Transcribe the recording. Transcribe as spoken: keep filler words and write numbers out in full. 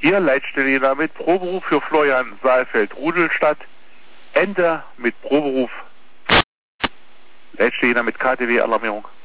Hier Leitstelle Jena mit Proberuf für Florian Saalfeld Rudelstadt. Enter mit Proberuf. Leitstelle Jena mit K T W Alarmierung.